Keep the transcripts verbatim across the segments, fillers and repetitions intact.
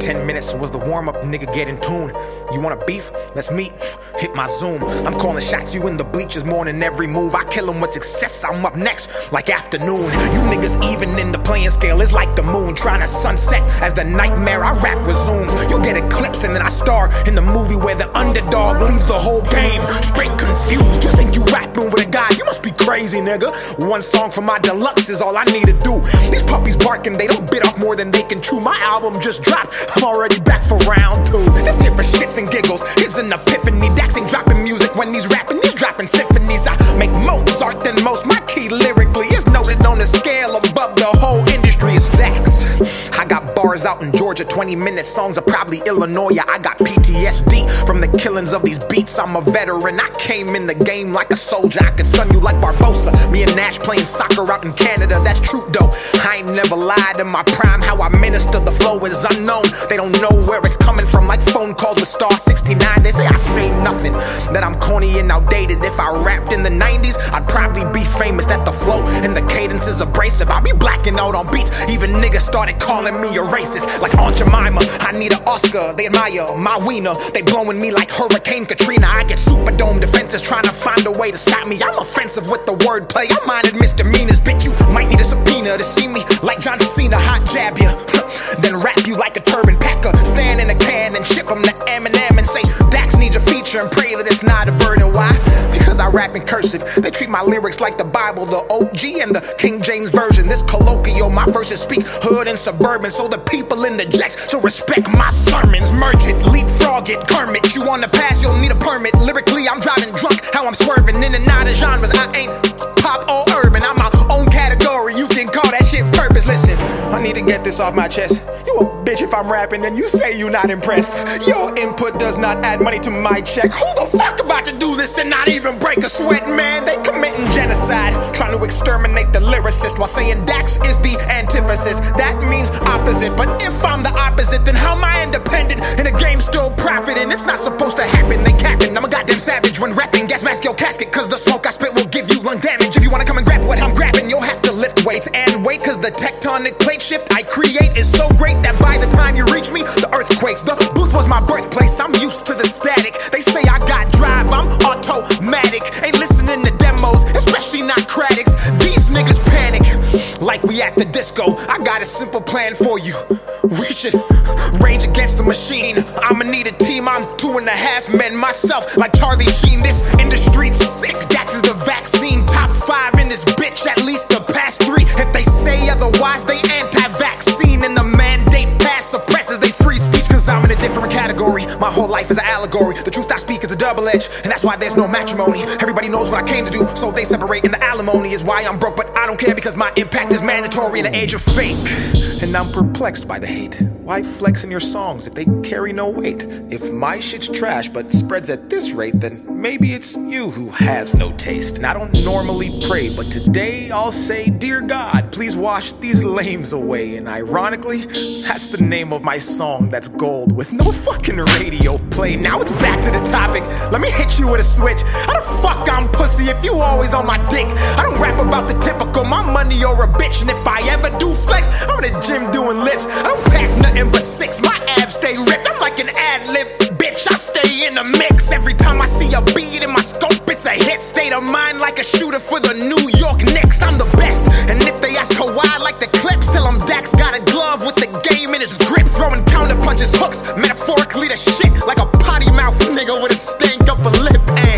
ten minutes was the warm-up, nigga, get in tune. You want a beef? Let's meet. Hit my Zoom. I'm calling shots, you in the bleachers, morning every move. I kill 'em with success, I'm up next, like afternoon. You niggas even in the playing scale, it's like the moon trying to sunset as the nightmare I rap resumes. You get eclipsed and then I star in the movie where the underdog leaves the whole game straight confused. You think you rapping with a guy? You must be crazy, nigga. One song from my deluxe is all I need to do. These puppies barking, they don't bit off more than they can chew. My album just dropped, I'm already back for round two. This here for shits and giggles, it's an epiphany. Dax ain't dropping music when he's rapping, he's dropping symphonies. I make Mozart than most, my key lyrically is noted on the scale above the whole industry. It's Dax. I got bars out in Georgia, twenty minute songs are probably Illinois. I got P T S D from the killings of these beats. I'm a veteran, I came in the game like a soldier. I could sun you like Barbosa, me and Nash playing soccer out in Canada. That's true though, I ain't never lied in my prime. How I minister the flow is unknown. They don't know where it's coming from, like phone calls with Star sixty-nine. They say I say nothing, that I'm corny and outdated. If I rapped in the nineties, I'd probably be famous. That the flow and the cadence is abrasive. I be blacking out on beats, even niggas started calling me a racist. Like Aunt Jemima, I need an Oscar. They admire my wiener, they blowing me like Hurricane Katrina. I get Superdome defenses trying to find a way to stop me. I'm offensive with the wordplay, I minded misdemeanors. Bitch, you might need a subpoena to see me like John Cena. Hot jab you, then wrap you like a turban packer. Stand in a can and ship them to Eminem and say Dax needs a feature and pray that it's not a burden. Why? Because I rap in cursive. They treat my lyrics like the Bible, the O G and the King James Version. This colloquial, my verses speak hood and suburban, so the people in the jacks so respect my sermons. Merge it, leapfrog it, Kermit. You on the pass, you'll need a permit. Lyrically, I'm driving drunk, how I'm swerving in and out of genres. I ain't pop or urban, I'm my own category. You can call that shit purpose. Listen, I need to get this off my chest. You a bitch if I'm rapping and you say you not impressed. Your input does not add money to my check. Who the fuck about to do this and not even break a sweat, man? They committing genocide, trying to exterminate the lyricist while saying Dax is the antithesis. That means opposite, but if I'm the opposite, then how am I independent in a game still profiting? It's not supposed to happen, they capping. I'm a goddamn savage when rapping. Gas mask your casket, cause the smoke I spit will give you lung damage. If you wanna come and grab what I'm grabbing, you'll have to lift weights and wait, cause the tectonic plate shift I create is so great that by the time you reach me, the earth quakes. The booth was my birthplace, I'm used to the static. They say I got drive, I'm automatic. Ain't listening to demos, especially not critics. These niggas panic like we at the disco. I got a simple plan for you. We should rage against the machine. I'ma need a team, I'm two and a half men myself, like Charlie Sheen. This industry's sick, Dax is the vaccine. Top five in this bitch, at least the past three. If they say otherwise, they anti-vaccine. And the mandate pass suppresses they free speech, cause I'm in a different category. My whole life is an allegory. The truth I speak is a double edge, and that's why there's no matrimony. Everybody knows what I came to do, so they separate, and the alimony is why I'm broke. But I don't care, because my impact is mandatory in the age of fake. And I'm perplexed by the hate. Why flex in your songs if they carry no weight? If my shit's trash but spreads at this rate, then maybe it's you who has no taste. And I don't normally pray, but today I'll say, dear God, please wash these lames away. And ironically, that's the name of my song that's gold with no fucking radio play. Now it's back to the topic. Let me hit you with a switch. How the fuck I'm pussy if you always on my dick? I don't rap about the typical, my money or a bitch. And if I ever do flex, I'm in the gym doing lifts. I don't pack nothing but six, my abs stay ripped. I'm like an ad-lib bitch, I stay in the mix. Every time I see a beat in my scope, it's a hit. State of mind like a shooter for the New York Knicks. I'm the best, and if they ask Kawhi like the clips, tell him Dax got a glove with the game in his grip. Throwing counter punches, hooks, metaphorically the shit, like a potty mouth nigga with a stank up a lip.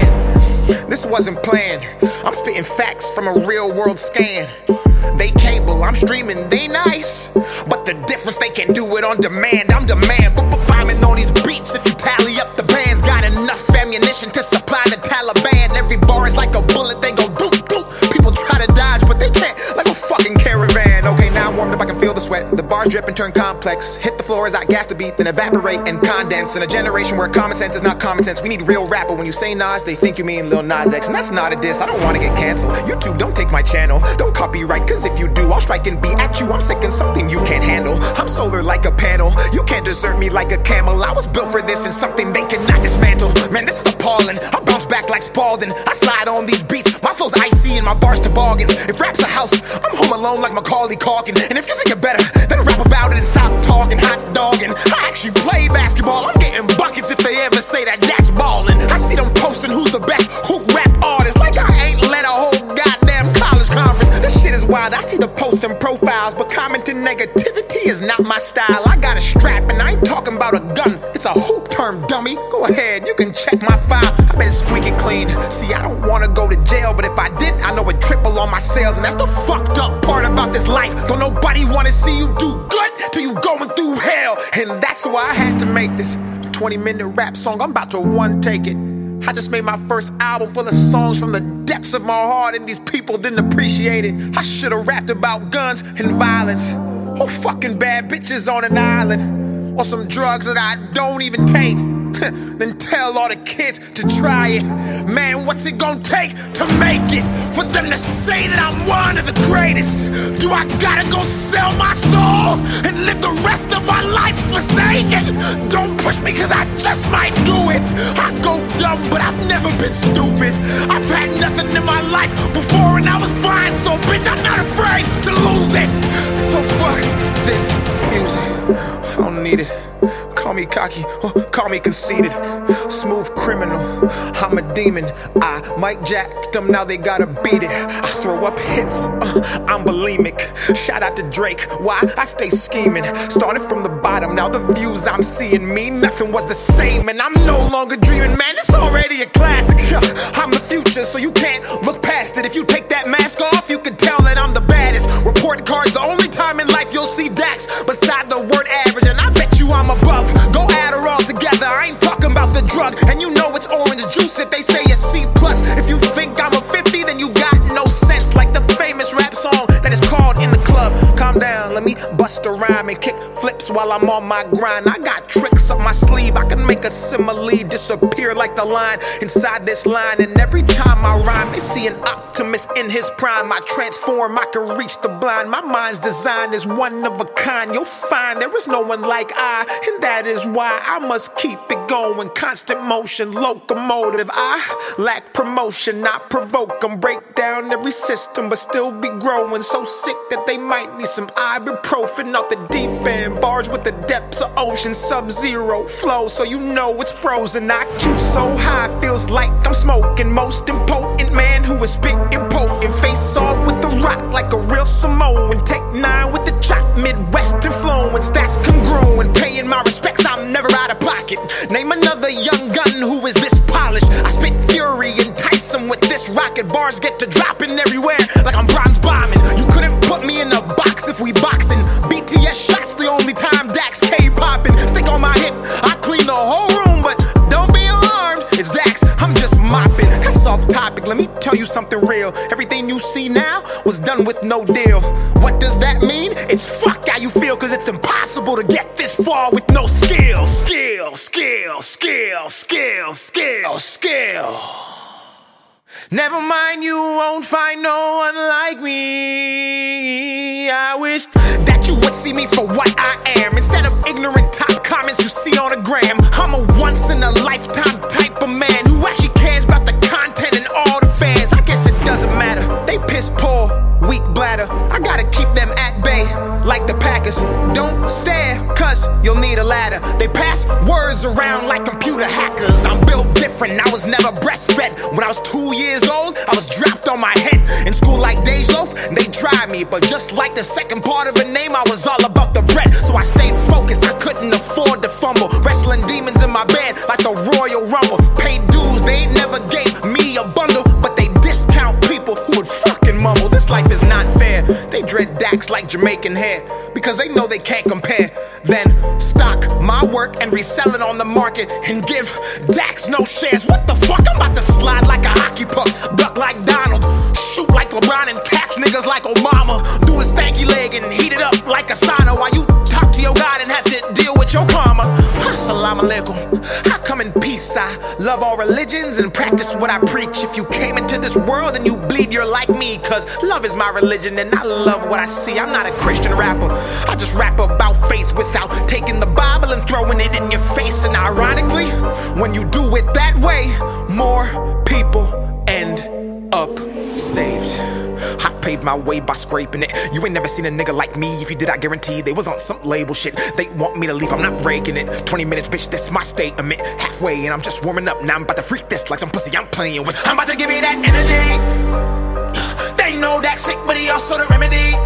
And this wasn't planned, I'm spitting facts from a real world scan. They cable, I'm streaming, they nice, but the difference, they can do it on demand. I'm demand, but bombing on these beats. If you tally up the bands, got enough ammunition to supply the Taliban. Every bar is like a bullet, they go doop doop. People try to dodge, but they can't, like a fucking caravan. Okay, now I'm warmed up, I can feel the sweat. The bar drip and turn complex. Hit the floor as I gas the beat, then evaporate and condense. In a generation where common sense is not common sense, we need real rap. But when you say Nas, they think you mean Lil Nas X, and that's not a diss. I don't want to get canceled. YouTube, don't take my channel, don't copyright, cause if you do, I'll strike and be at you. I'm sick and something you can't handle. I'm solar like a panel, you can't desert me like a camel. I was built for this and something they cannot dismantle. Man, this is appalling, I bounce back like Spalding. I slide on these beats, my flow's icy and my bars toboggans. If rap's a house, I'm home alone like Macaulay Culkin. And if you think it better, then rap about it and stop talking hot dogging. I actually actually played basketball. I'm getting buckets if they ever say that that's ballin'. I see them posting who's the best hoop rap artist, like I ain't led a whole goddamn college conference. This shit is wild. I see the posting profiles, but commenting negativity is not my style. I got a strap and I ain't talking about a gun. It's a hoop term, dummy. Go ahead, you can check my file. I bet it's squeaky clean. See, I don't wanna go to jail, but if I did, I know it'd triple on my sales. And that's the fucked up part about this life. Don't nobody wanna see you do good till you going through hell. And that's why I had to make this twenty minute rap song. I'm about to one take it. I just made my first album full of songs from the depths of my heart, and these people didn't appreciate it. I should've rapped about guns and violence, or fucking bad bitches on an island, or some drugs that I don't even take. Then tell all the kids to try it. Man, what's it gonna take to make it? For them to say that I'm one of the greatest? Do I gotta go sell my soul and live the rest of my life forsaken? Don't push me, cause I just might do it. I go dumb, but I've never been stupid. I've had nothing in my life before and I was fine, so bitch, I'm not afraid to lose it. So fuck this music, I don't need it. Call me cocky, or call me conceited. Smooth criminal, I'm a demon. I might jack them, now they gotta beat it. I throw up hits, uh, I'm bulimic. Shout out to Drake, why? I stay scheming. Started from the bottom, now the views I'm seeing mean nothing was the same. And I'm no longer dreaming, man, it's already a classic. I'm the future, so you can't look past it. If you take that mask off, you can tell that I'm the baddest. Report cards, the only time in life you'll see Dax beside the word average. And I bet you I'm above. Go add her all together, I ain't talking about the drug. And you know it's orange juice if they say it's C plus. If you think I'm a fifty, then you got no sense. Like the famous rap song that is called In the Club. Calm down, let me bust a rhyme and kick flips while I'm on my grind. I got tricks up my sleeve, I can make a simile disappear like the line inside this line. And every time I rhyme, they see an optimist in his prime. I transform, I can reach the blind. My mind's design is one of a kind. You'll find there is no one like I, and that is why I must keep it going. Constant motion, locomotive. I lack promotion, I provoke them. Break down every system, but still be growing. So sick that they might need some ibuprofen off the deep end. Bars with the depths of ocean, sub-zero flow, so you know it's frozen. I Q so high, feels like I'm smoking. Most impotent man who is spitting potent. Face off with the rock like a real Samoan. Take nine with the chop, Midwest influence. That's congruent, paying my respects, I'm never out of pocket. Name another young gun who is this polished. I spit fury, entice them with this rocket. Bars get to dropping everywhere like I'm bronze bombing. You couldn't put me in a box if we boxing. B T S shots the only time Dax K popping. Stick on my hip, I clean the whole room, but don't be alarmed, it's Dax, I'm just mopping. That's off topic, let me tell you something real. Everything you see now was done with no deal. What does that mean? It's fuck how you feel, cause it's impossible to get this far with no skill. Skill, skill, skill, skill, skill, skill. Never mind, you won't find no one like me. I wish that you would see me for what I am, instead of ignorant top comments you see on the gram. I'm a once in a lifetime type of man who actually cares about the content and all the fans. I guess it doesn't matter, they piss poor, weak bladder. I gotta keep them at bay like the Packers. Don't stare, cause you'll need a ladder. They pass words around like computer hackers. I'm built different, I was never breastfed. When I was two years old, I was dropped on my head. In school like Dejloaf, they tried me, but just like the second part of a name, I was all about the bread. So I stayed focused, I couldn't afford to fumble. Wrestling demons in my bed like the Royal Rumble. Paid dues, they ain't never gave me a bundle, but they discount people who would fucking mumble. This life is not fair. They dread Dax like Jamaican hair, because they know they can't compare. Then stock my work and resell it on the market and give Dax no shares. What the fuck? I'm about to slide like a hockey puck, duck like Donald, shoot like LeBron and catch niggas like Obama. Do a stanky leg and heat it up like a sauna while you talk to your God and have to deal with your karma. Assalamu alaikum. I come in peace. I love all religions and practice what I preach. If you came into this world and you bleed, you're like me, cause love is my religion and I love what I see. I'm not a Christian rapper, I just rap about faith without taking the Bible and throwing it in your face. And ironically, when you do it that way, more people end up saved. I paid my way by scraping it. You ain't never seen a nigga like me. If you did, I guarantee they was on some label shit. They want me to leave, I'm not breaking it. twenty minutes, bitch, this my statement. Halfway, and I'm just warming up. Now I'm about to freak this like some pussy I'm playing with. I'm about to give you that energy. They know that sick, but he also the remedy.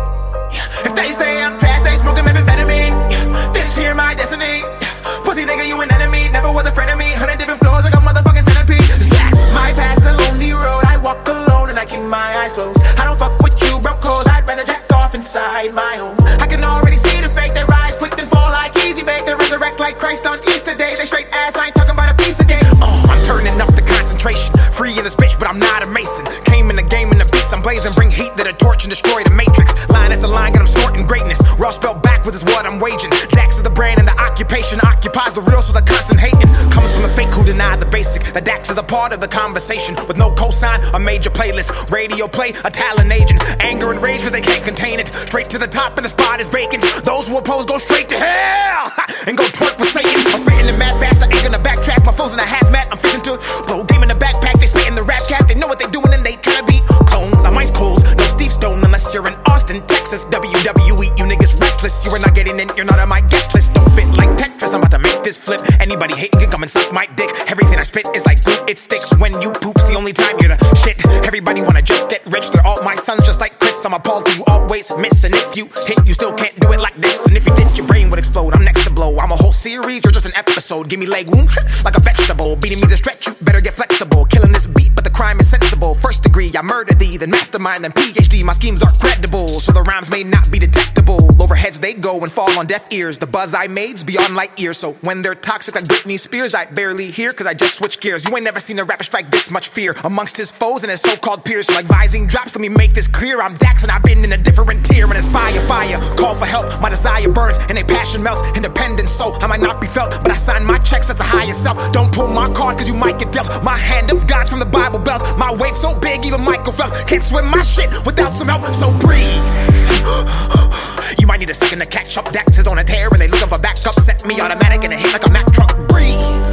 If they say I'm trash, they smoking methamphetamine. This here my destiny. Pussy nigga, you an enemy. Never was a friend of me. Hundred different floors like a motherfucking centipede. Stacks, my path, the lonely road. I walk alone and I keep my eyes closed. I don't fuck with you, broke clothes. I'd rather jack off inside my home. I can already see the fake. They rise quick then fall like easy bake. They resurrect like Christ on Easter Day. They straight ass, I ain't talking about a piece of cake. Oh, I'm turning up the concentration. Free in this bitch, but I'm not a Mason. Came in the game in the beats, I'm blazing. Bring heat to the torch and destroy the matrix. Line after line, got I'm snorting greatness. Raw spelled backwards is what I'm waging. Dax is the brand and the occupation. Occupies the real, so the constant hating comes from the fake who deny the basic. The Dax is a part of the conversation. With no cosign, a major playlist. Radio play, a talent agent. Anger and rage cause they can't contain it. Straight to the top and the spot is vacant. Those who oppose go straight to hell and go twerk with Satan. I'm spitting it mad fast, I ain't gonna backtrack. My foes in a hazmat, I'm fishing to blow game in the backpack. They spitting the rap cat, they know what they doing and they tryna be clones. I'm ice cold, no Steve Stone unless you're in Austin, Texas. W W E, you niggas restless. You are not getting in, you're not on my guest list. Don't fit like Tetris, I'm about to make this flip. Anybody hating can come and suck my dick. Everything I spit is like glue, it sticks. When you poop's the only time you're the shit. Everybody wanna just get rich, they're all my sons just like Chris. I'm appalled you always miss, and if you hit, you still can't do it like this. And if you did, your brain would explode. I'm next to blow. I'm a whole series, you're just an episode. Give me leg wound like a vegetable. Beating me to stretch, you better get flexible. Killing this beat, but the crime is sensible. First degree, I murder thee, then mastermind, then P H D. My schemes are credible, so the rhymes may not be detectable. Overheads they go and fall on deaf ears. The buzz I made's beyond light years. So when they're toxic like Britney Spears, I barely hear cause I just switch gears. You ain't never seen a rapper strike this much fear amongst his foes and his so-called peers. So like vising drops, let me make this clear. I'm Dax and I've been in a different tier. And it's fire, fire, call for help. My desire burns and a passion melts. Independent, so I might not be felt, but I sign my checks, that's a higher self. Don't pull my card cause you might get dealt. My hand of God's from the Bible Belt. My wave so big even Michael Phelps can't swim my shit without some help. So breathe. You might need a second to catch up. Dax is on a tear and they looking for backup. Set me automatic and it hit like a Mack truck. Breathe.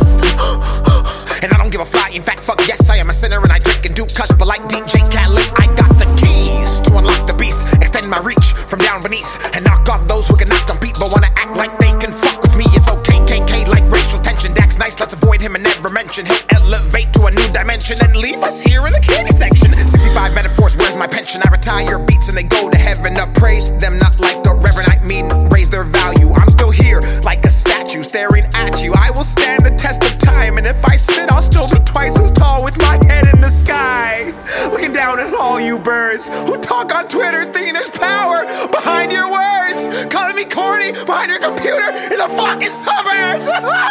And I don't give a fly. In fact, fuck yes, I am a sinner and I drink and do cuss. But like D J Khaled, I got the keys to unlock the beast. Extend my reach from down beneath and knock off those who cannot compete but wanna act like they can fuck with me. It's okay, K K like racial tension. Dax nice, let's avoid him and never mention. He'll elevate to a new dimension and leave us here in the candy section. sixty-five metaphors, where's my pension? I retire beats and they go to heaven. Up praise them not like a reverend, I mean raise their value. I'm still here like a statue staring at you. I will stand the test of time, and if I sit I'll still be twice as tall with my head in the sky, looking down at all you birds who talk on Twitter thinking there's power behind your words, calling me corny behind your computer in the fucking suburbs.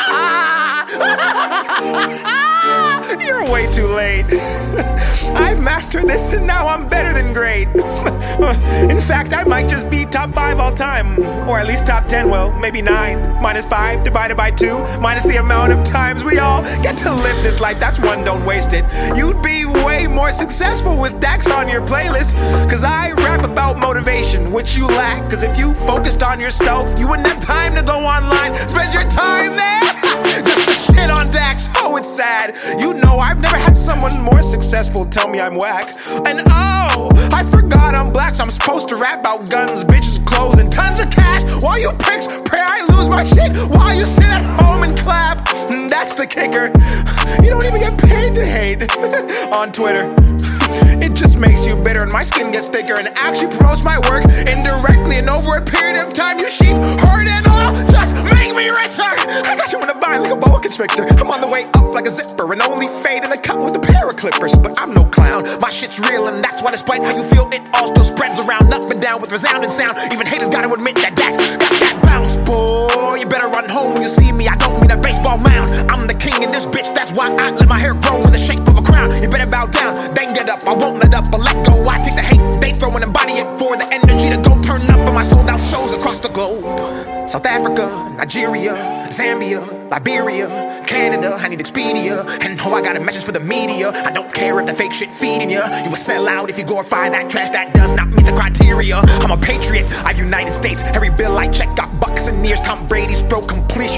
You're way too late. I've mastered this and now I'm better than great. In fact, I might just be top five all time, or at least top ten, well, maybe nine. Minus five divided by two, minus the amount of times we all get to live this life. That's one, don't waste it. You'd be way more successful with Dax on your playlist, cause I rap about motivation, which you lack. Cause if you focused on yourself, you wouldn't have time to go online, spend your time there just to shit on Dax. Oh, it's sad. You know I've never had someone more successful tell me I'm whack. And oh, I forgot I'm black, so I'm supposed to rap about guns, bitches, clothes, and tons of cash. While you pricks pray I lose my shit, while you sit at home and clap. And that's the kicker. You don't even get paid to hate on Twitter. It just makes you bitter and my skin gets thicker and actually promotes my work indirectly. And over a period of time, you sheep herd and all just make me richer. I got you in a bind like a boa constrictor. I'm on the way up like a zipper and only fade in the cut with a pair of clippers. But I'm no clown, my shit's real, and that's why despite how you feel, it all still spreads around up and down with resounding sound. Even haters gotta admit that Dax got that bounce, boy. You better run home when you see me. I don't mean a baseball mound. I'm the king in this bitch, that's why I let my hair grow in the shape of a crown. You better bow down, then get up. I won't let up or let go. I take the hate they throw and embody it for the energy to go turn up on my sold out shows across the globe. South Africa, Nigeria, Zambia, Liberia, Canada, I need Expedia. And oh, I got a message for the media. I don't care if the fake shit feeding you. You will sell out if you glorify that trash that does not meet the criteria. I'm a patriot, I've United States. Every bill I check got bucks and ears. Tom Brady's throw completion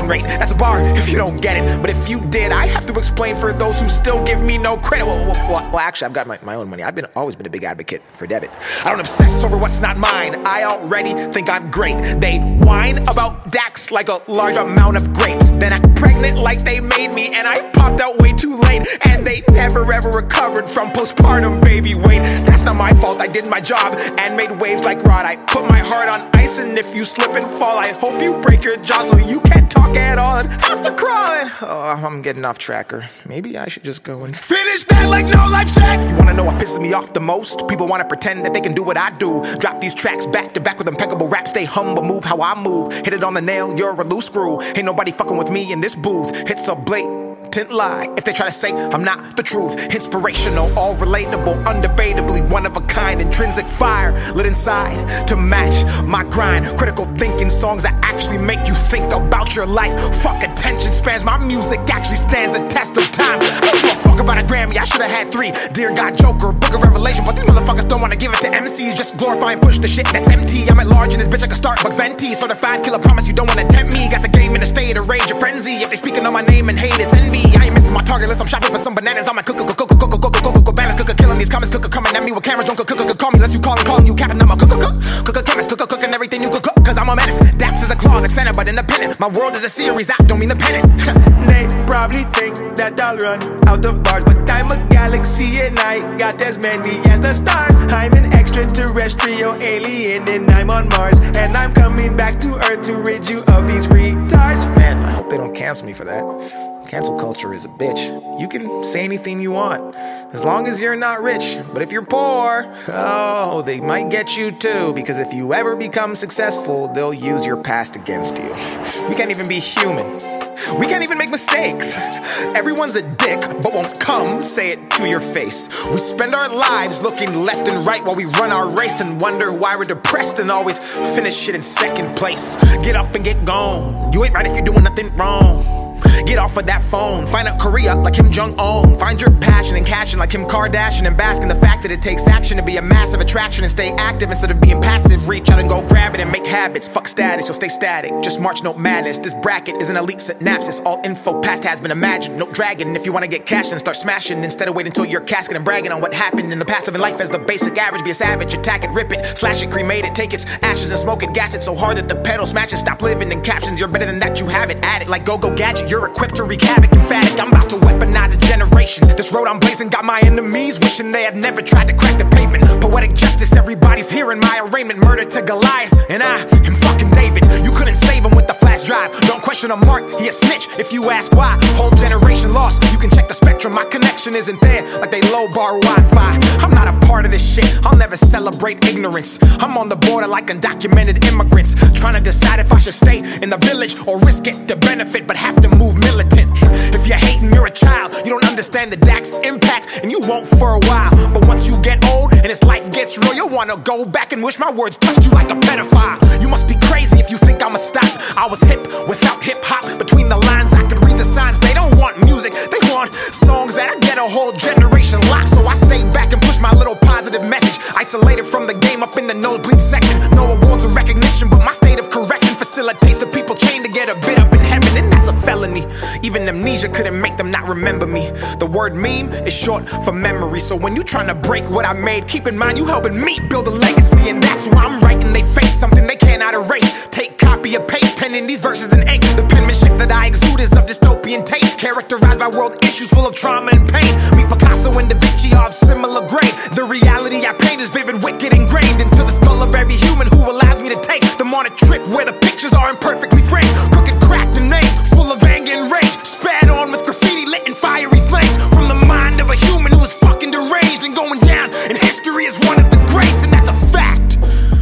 graduation rate. That's a bar if you don't get it. But if you did, I have to explain for those who still give me no credit. Well, well, well, well actually, I've got my, my own money. I've been always been a big advocate for debit. I don't obsess over what's not mine. I already think I'm great. They whine about Dax like a large amount of grapes. Then act pregnant like they made me, and I popped out way too late. And they never ever recovered from postpartum baby weight. That's not my fault. I did my job and made waves like Rod. I put my heart on ice, and if you slip and fall, I hope you break your jaw so you can't talk at all and have to crawl. Oh, I'm getting off track, or maybe I should just go and finish that like no life check. You wanna know what pisses me off the most? People wanna pretend that they can do what I do. Drop these tracks back to back with impeccable rap. Stay humble, move how I move. Hit it on the nail, you're a loose screw. Ain't nobody fucking with me in this booth. It's a blatant lie if they try to say I'm not the truth. Inspirational, all relatable, undebatably one of a kind. Intrinsic fire lit inside to match my grind. Critical thinking songs that actually make you think about your life. Fuck attention spans, my music actually stands the test of time. I don't give a fuck about a Grammy, I should've had three. Dear God, Joker, Book of Revelation. But these motherfuckers don't wanna give it to M Cs. Just glorify and push the shit that's empty. I'm at large in this bitch like a Starbucks venti. Certified killer, promise you don't wanna tempt me. Got the game in a state of rage, a frenzy. If they speaking on my name and hate, it's envy. I ain't missing my target list, I'm shopping for some bananas. On my cook, cook, cook, cook, cook, cook, cook, cook, bananas. Cook, killing these comments, cook, coming at me with cameras. Don't cook, cook, cook, call me, let's you call and calling you capping. I'm a cook, cook, cook, cook, chemist, cook, cook, and everything you cook, cook, cause I'm a menace. Dax is a claw, like Santa, but independent. My world is a series, I don't mean the pennant. They probably think that I'll run out of bars, but I'm a galaxy and I got as many as the stars. I'm an extraterrestrial alien and I'm on Mars, and I'm coming back to Earth to rid you of these retards. Man, I hope they don't cancel me for that. Cancel culture is a bitch. You can say anything you want, as long as you're not rich. But if you're poor, oh, they might get you too. Because if you ever become successful, they'll use your past against you. We can't even be human. We can't even make mistakes. Everyone's a dick, but won't come say it to your face. We spend our lives looking left and right while we run our race and wonder why we're depressed and always finish shit in second place. Get up and get gone. You ain't right if you're doing nothing wrong. Get off of that phone, find out Korea like Kim Jong-un. Find your passion and cashing like Kim Kardashian, and bask in the fact that it takes action to be a massive attraction and stay active instead of being passive. Reach out and go grab it and make habits. Fuck status, you'll stay static. Just march, no madness. This bracket is an elite synapses. All info past has been imagined. No dragon. If you wanna get cash, then start smashing instead of waiting until you're casket and bragging on what happened in the past. Living life as the basic average. Be a savage, attack it, rip it, slash it, cremate it, take its ashes and smoke it, gas it so hard that the pedal smashes. Stop living in captions. You're better than that. You have it. Add it like go-go gadget. You're equipped to wreak havoc, emphatic. I'm about to weaponize a generation. This road I'm blazing got my enemies wishing they had never tried to crack the pavement. Poetic justice, everybody's hearing my arraignment. Murder to Goliath, and I am fucking David. You couldn't save him with the flash drive. Don't question a mark, he a snitch if you ask why. Whole generation lost, you can check the spectrum. My connection isn't there like they low bar Wi-Fi. I'm not a part of this shit, I'll never celebrate ignorance. I'm on the border like undocumented immigrants, trying to decide if I should stay in the village or risk it to benefit, but have to move militant. If you're hating, you're a child. You don't understand the Dax impact, and you won't for a while. But once you get old and this life gets real, you'll wanna go back and wish my words touched you like a pedophile. You must be crazy if you think I'ma stop. I was hip without hip-hop. Between the lines, I could read the signs. They don't want music, they want songs that I get a whole generation locked. So I stay back and push my little positive message. Isolated from the game up in the nosebleed section. No awards or recognition, but my state of correction facilitates the people chained to get a bit up in heaven, and that's a felony. Even amnesia couldn't make them not remember me. The word meme is short for memory. So when you trying to break what I made, keep in mind you helping me build a legacy. And that's why I'm writing they face something they cannot erase. Take copy or paste, penning these verses in ink. The penmanship that I exude is of dystopian taste, characterized by world issues full of trauma and pain. Meet Picasso and Da Vinci are of similar grade. The reality I paint is vivid, wicked, ingrained into the skull of every human who allows me to take them on a trip where the pictures are imperfectly framed. Crooked, cracked, and named, full of anger and rage. Spat on with graffiti lit in fiery flames. From the mind of a human who is fucking deranged and going down in history as one of the greats, and that's a fact.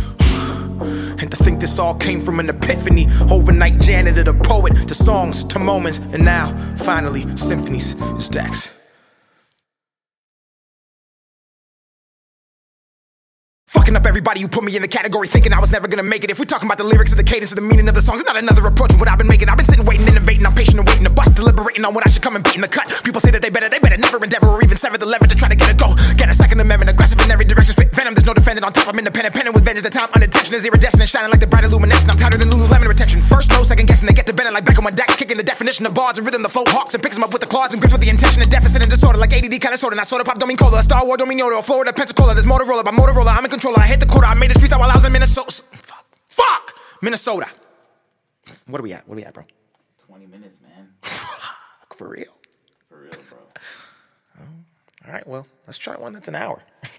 And to think this all came from an epiphany. Overnight janitor to poet, to songs, to moments, and now, finally, symphonies is Dax. Fucking up everybody who put me in the category, thinking I was never gonna make it. If we're talking about the lyrics and the cadence and the meaning of the songs, it's not another approach of what I've been making. I've been sitting, waiting, innovating. I'm patient and waiting to bust, deliberating. waiting on when I should come and beat in the cut. People say that they better, they better never endeavor or even sever the lever to try to get a go. Get a second amendment, aggressive in every direction, spit venom. There's no defending on top. I'm independent, penning with vengeance. The time unintention is iridescent, shining like the bright illuminescent. I'm tighter than Lululemon retention. First, no, second guessing. They get to bending like Beckham on decks, kicking the definition of bars and rhythm. The flow hawks and picks them up with the claws and grips with the intention of deficit and disorder. Like A D D kind of sorta. Not soda pop, don't mean cola. A Star Wars, don't mean Yoda. A Florida, Pensacola. There's Motorola by Motorola. I'm in control. I hit the quarter. I made the streets out while I was in Minnesota. Fuck. Fuck! Minnesota. What are we at? What are we at, bro? twenty minutes, man. For real? For real, bro. Oh, all right, well, let's try one that's an hour.